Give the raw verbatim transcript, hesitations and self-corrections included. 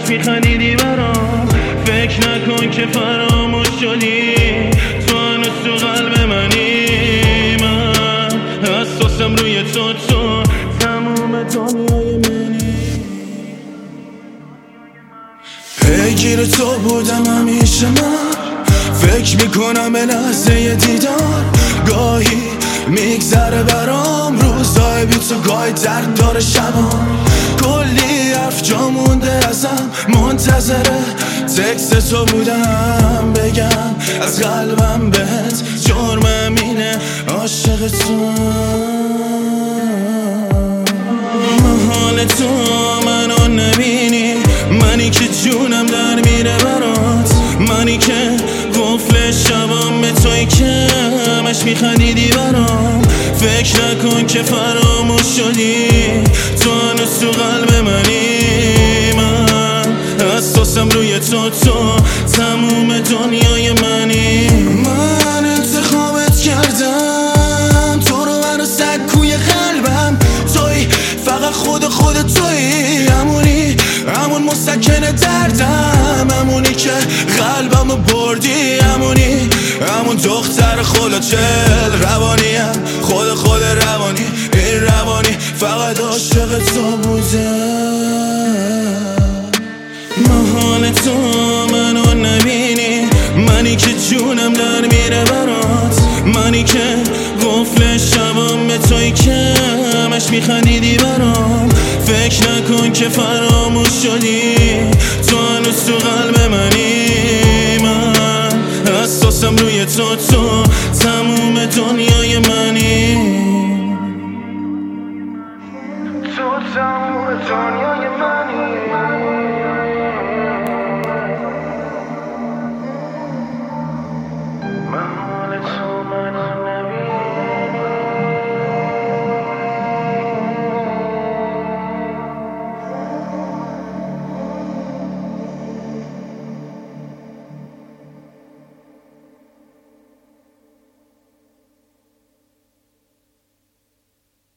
همش میخندیدی برام. فکر نکن که فراموش شدی، تو هنوز تو قلب منی. من حساسم روی تو، تو تموم دنیای منی. پیگیر تو بودم همیشه، من فکر میکنم به لحظه دیدار. گاهی میگذره برام روزای بی تو، گاهی درد داره شبام. کلی حرف جا مونده ازم، منتظره تکست تو بودم بگم از قلبم بهت. جرمم اینه عاشق تو، حال تو منو نبینی. منی که جونم در میره برات، منی که قفل شبام به توی که همش میخندیدی برام. فکر نکن که فراموش شدی، تو هنوز تو قلب منی. من حساسم روی تو، تو تموم دنیای منی. من انتخابت کردم، تو رو منو سکوی قلبم. توی فقط خود خود توی، همونی همون مسکن دردم، همونی که قلبمو بردی، همونی همون دختر خلوچل روانیم. خود خود روانی، این روانی فقط عاشق تو بوده. محال تو منو نبینی، منی که جونم در میره برات، منی که قفل شبام به توی که همش میخندیدی برام. فکر نکن که فراموش شدی، تو هنوز تو قلب منی. من حساسم روی تو، تو تموم دنیای منی. تو تموم دنیای منی.